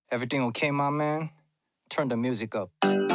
Everything okay, my man? Turn the music up.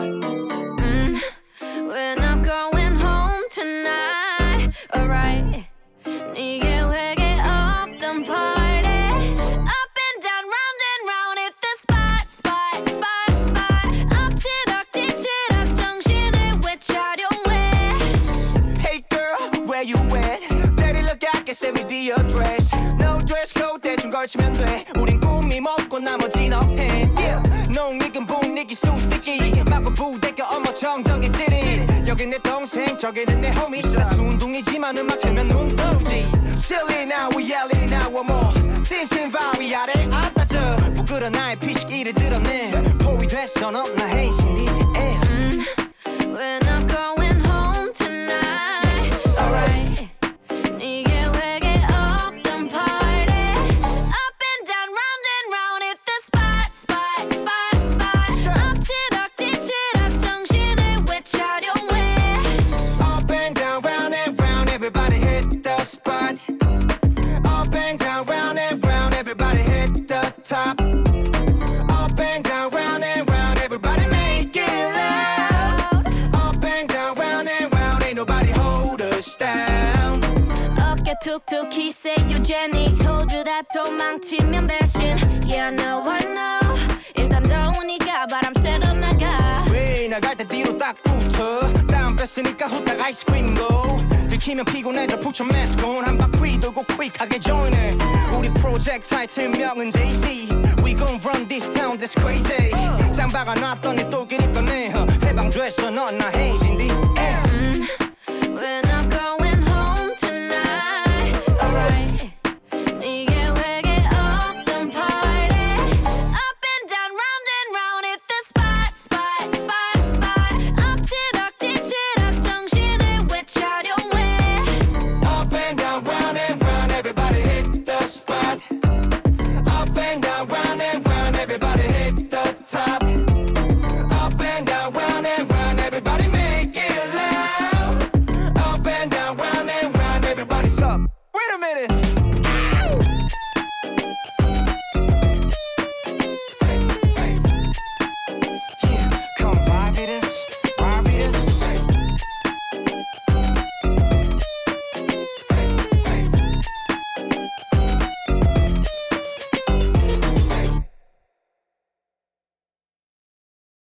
We're not going home tonight, alright. 네 계획에 없던 party. Up and down, round and round, hit the spot, spot, spot, spot. 엎치락 뒤치락 정신을 외차려 왜. Hey girl, where you at? Daddy look I can send me the address. No dress code 대충 걸치면 돼. 우린 꿈이 먹고 나머진 억텐. Yeah. 농익은 분위기 so sticky. 마구 부대껴 어머 정적인 찌릿. 여긴 내 동생 저기는 내 homie. 나 순둥이지만 음악 틀면 눈 뜨지. Silly now we yelling now one more. 진심 바위 아래 앞다져. 부끄러운 나의 피식이를 드러내. 포위 됐어 너 나 헤이신디. We're not going home tonight, alright. 네 계획에 없던 party. Up and down, round and round, hit the spot, spot, spot, spot. 엎치락 뒤치락 정신을 외차려 왜. Up and down, round and round, everybody hit the spot. Up and down, round and round, everybody hit the top. Up and down, round and round, everybody make it loud. Up and down, round and round, ain't nobody hold us down. 어깨 툭툭히 say you Jenny. Told you that 도망치면 배신. Yeah, I know. 일단 더우니까 바람 쐬러 나가. 왜 나갈 때 뒤로 딱 붙어. 땀 뺐으니까 후딱 아이스크림도. 들키면 피곤해져 put your mask on. 한 바퀴 돌고 quick하게 join해. 우리 프로젝트 타이틀명은 Jay-Z. We gon' run this town that's crazy. 짱박아 놨더니 또 길이 떠내. 해방됐어 넌 나 헤이시.